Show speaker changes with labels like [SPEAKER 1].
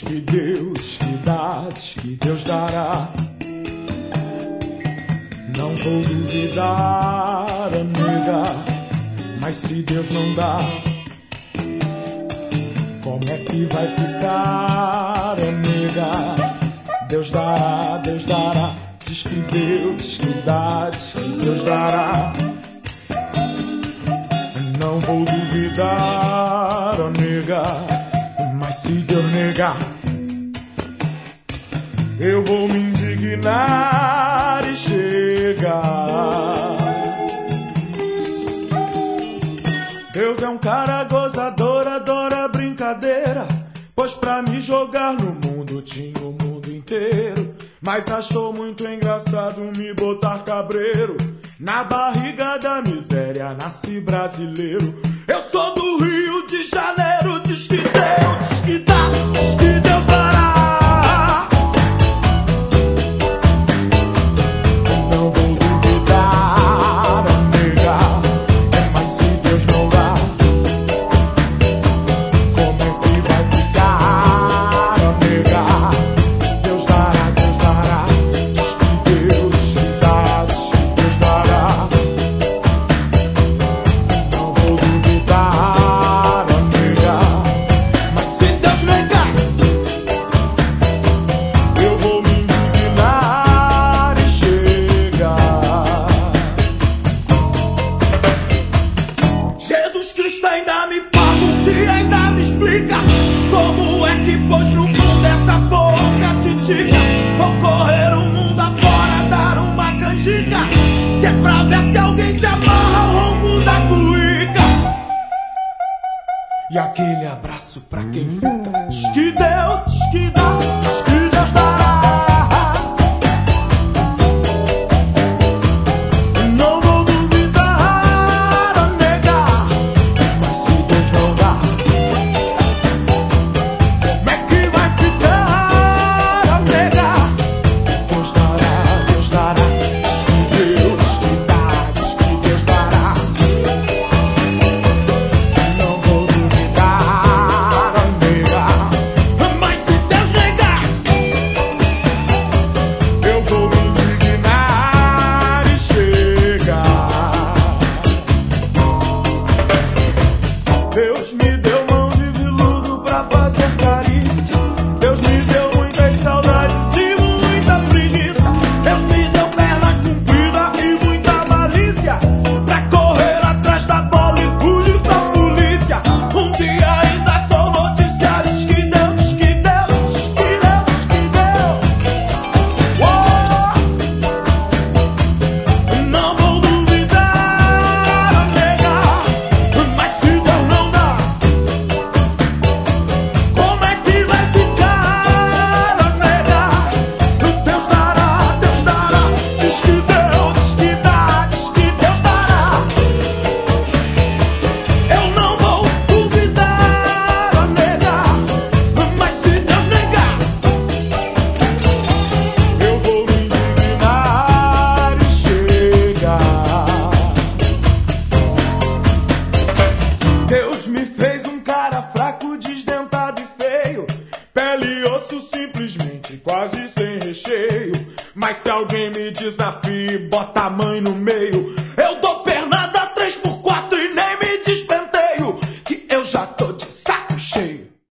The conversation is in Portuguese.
[SPEAKER 1] que Deus dará. Não vou duvidar, amiga, mas se Deus não dá, como é que vai ficar, amiga? Deus dará, diz que Deus dará. Não vou duvidar, amiga, mas se Deus negar, eu vou me indignar e chegar. Deus é um cara gozador, adora brincadeira, pois pra me jogar no mundo tinha o mundo inteiro. Mas achou muito engraçado me botar cabreiro. Na barriga da miséria nasci brasileiro. Eu sou do Rio de Janeiro, diz que Deus dará. Não vou duvidar, amiga, mas se Deus não dá, como é que vai ficar, amiga? Deus dará, diz que Deus dará. Não vou duvidar, amiga, mas se Deus negar, eu vou me indignar e chegar. Jesus Cristo ainda me paga um dia, ainda me explica como é que pôs no mundo essa boca titica. Vou correr o mundo afora, dar uma canjica, que é pra ver se alguém se amarra ao ronco da cuíca. E aquele abraço pra quem fica. Diz que Deus dará. Não vou duvidar, amiga, mas se Deus não dá, como é que vai ficar, amiga? Deus dará, diz que Deus dará. Não vou duvidar, amiga, mas se Deus negar, eu vou me indignar e chegar. Deus me deu mão de veludo pra fazer carícia. Deus me deu muitas saudades e muita preguiça. Deus me deu perna comprida e muita malícia, pra correr atrás da bola e fugir da polícia. Um dia ainda sou notícia, diz que Deus. Oh! Não vou duvidar, amiga, mas se Deus não dá, como é que vai ficar, amiga? Deus dará, diz que Deus dará. Eu não vou duvidar, amiga, mas se Deus negar, eu vou me indignar e chegar. Deus me fez um cara fraco, desdentado e feio, pele e osso simplesmente, quase sem recheio. Mas se alguém me desafia e bota a mãe no meio,